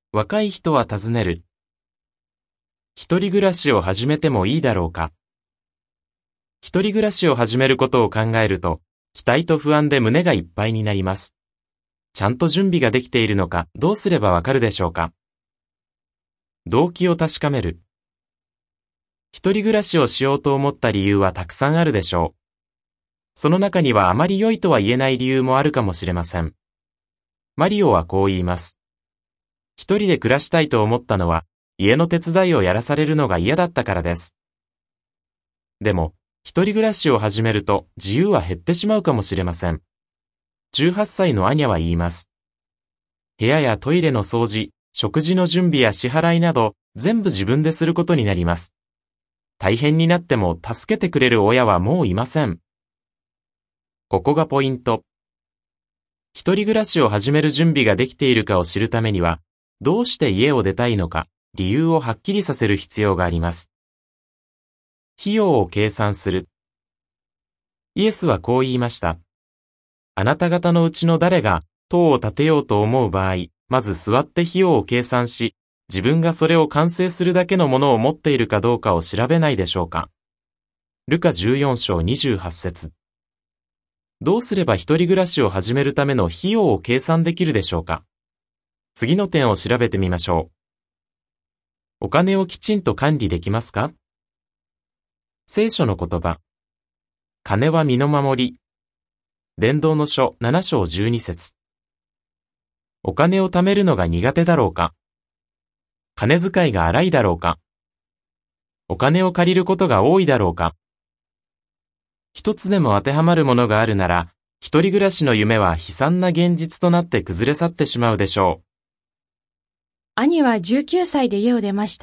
若い人は尋ねる。一人暮らしを始めてもいいだろうか。一人暮らしを始めることを考えると、期待と不安で胸がいっぱいになります。ちゃんと準備ができているのか、どうすればわかるでしょうか。動機を確かめる。一人暮らしをしようと思った理由はたくさんあるでしょう。その中にはあまり良いとは言えない理由もあるかもしれません。マリオはこう言います。一人で暮らしたいと思ったのは、家の手伝いをやらされるのが嫌だったからです。でも、一人暮らしを始めると自由は減ってしまうかもしれません。18歳のアニャは言います。部屋やトイレの掃除、食事の準備や支払いなど、全部自分ですることになります。大変になっても助けてくれる親はもういません。ここがポイント。一人暮らしを始める準備ができているかを知るためには、どうして家を出たいのか、理由をはっきりさせる必要があります。費用を計算する。イエスはこう言いました。あなた方のうちの誰が塔を建てようと思う場合、まず座って費用を計算し、自分がそれを完成するだけのものを持っているかどうかを調べないでしょうか。ルカ14章28節。どうすれば一人暮らしを始めるための費用を計算できるでしょうか。次の点を調べてみましょう。お金をきちんと管理できますか？聖書の言葉。金は身の守り。伝道の書7章12節。お金を貯めるのが苦手だろうか？金遣いが荒いだろうか？お金を借りることが多いだろうか？一つでも当てはまるものがあるなら、一人暮らしの夢は悲惨な現実となって崩れ去ってしまうでしょう。 兄は19歳で家を出ました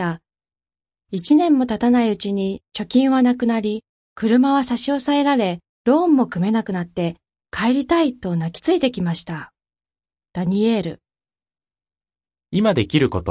。1年も経たないうちに貯金はなくなり、車は差し押さえられ、ローンも組めなくなって、帰りたいと泣きついてきました。ダニエール。 今できること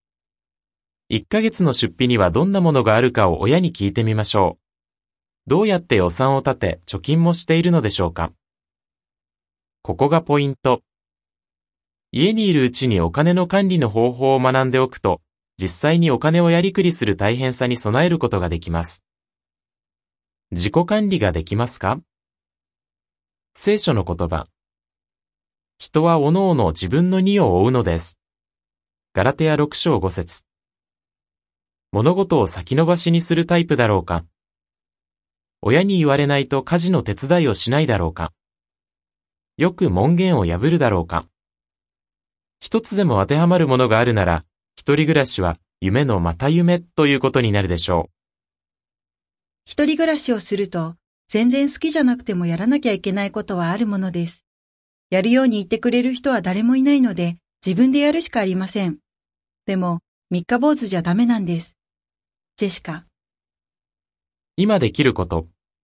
。1ヶ月の出費にはどんなものがあるかを親に聞いてみましょう。どうやって予算を立て、貯金もしているのでしょうか。ここがポイント。家にいるうちにお金の管理の方法を学んでおくと、実際にお金をやりくりする大変さに備えることができます。自己管理ができますか？聖書の言葉。人はおのおの自分の荷を負うのです。ガラテヤ6章5節。物事を先延ばしにするタイプだろうか。親に言われないと家事の手伝いをしないだろうか。よく門限を破るだろうか。一つでも当てはまるものがあるなら、一人暮らしは夢のまた夢ということになるでしょう。 一人暮らしをすると、全然好きじゃなくてもやらなきゃいけないことはあるものです。やるように言ってくれる人は誰もいないので、自分でやるしかありません。でも、三日坊主じゃダメなんです。ジェシカ。 今できること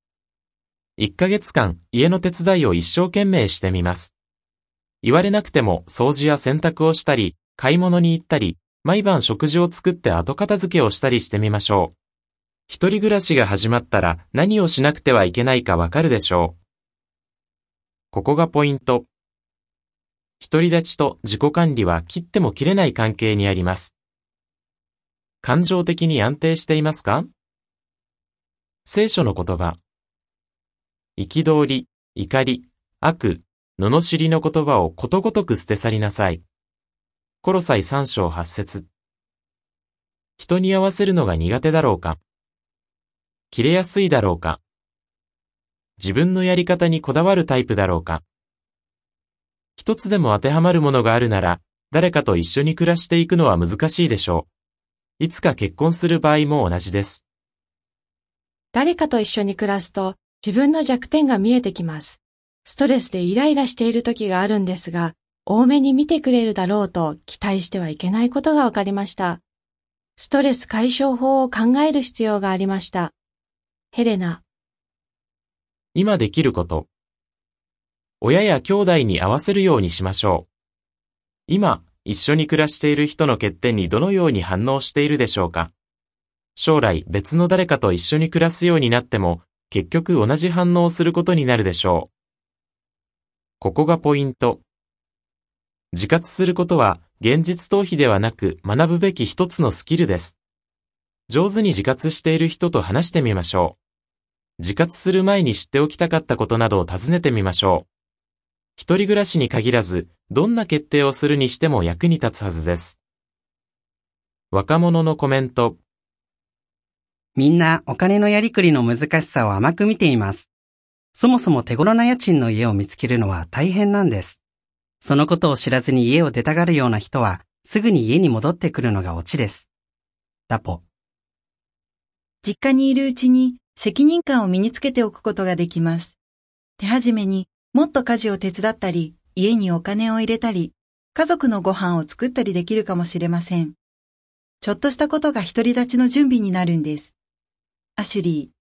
。1ヶ月間、家の手伝いを一生懸命してみます。言われなくても掃除や洗濯をしたり、買い物に行ったり、毎晩食事を作って後片付けをしたりしてみましょう。一人暮らしが始まったら何をしなくてはいけないかわかるでしょう。ここがポイント。独り立ちと自己管理は切っても切れない関係にあります。感情的に安定していますか？聖書の言葉。憤り、怒り、悪、罵りの言葉をことごとく捨て去りなさい。コロサイ3章8節。人に合わせるのが苦手だろうか。切れやすいだろうか。自分のやり方にこだわるタイプだろうか。一つでも当てはまるものがあるなら、誰かと一緒に暮らしていくのは難しいでしょう。いつか結婚する場合も同じです。 誰かと一緒に暮らすと自分の弱点が見えてきます。ストレスでイライラしている時があるんですが、多めに見てくれるだろうと期待してはいけないことが分かりました。ストレス解消法を考える必要がありました。ヘレナ。 今できること。親や兄弟に合わせるようにしましょう。今、一緒に暮らしている人の欠点にどのように反応しているでしょうか。将来別の誰かと一緒に暮らすようになっても、結局同じ反応をすることになるでしょう。ここがポイント。自活することは現実逃避ではなく学ぶべき一つのスキルです。上手に自活している人と話してみましょう。自活する前に知っておきたかったことなどを尋ねてみましょう。一人暮らしに限らず、どんな決定をするにしても役に立つはずです。若者のコメント。 みんなお金のやりくりの難しさを甘く見ています。そもそも手頃な家賃の家を見つけるのは大変なんです。そのことを知らずに家を出たがるような人は、すぐに家に戻ってくるのがオチです。ダポ。 実家にいるうちに責任感を身につけておくことができます。手始めにもっと家事を手伝ったり、家にお金を入れたり、家族のご飯を作ったりできるかもしれません。ちょっとしたことが独り立ちの準備になるんです。アシュリー。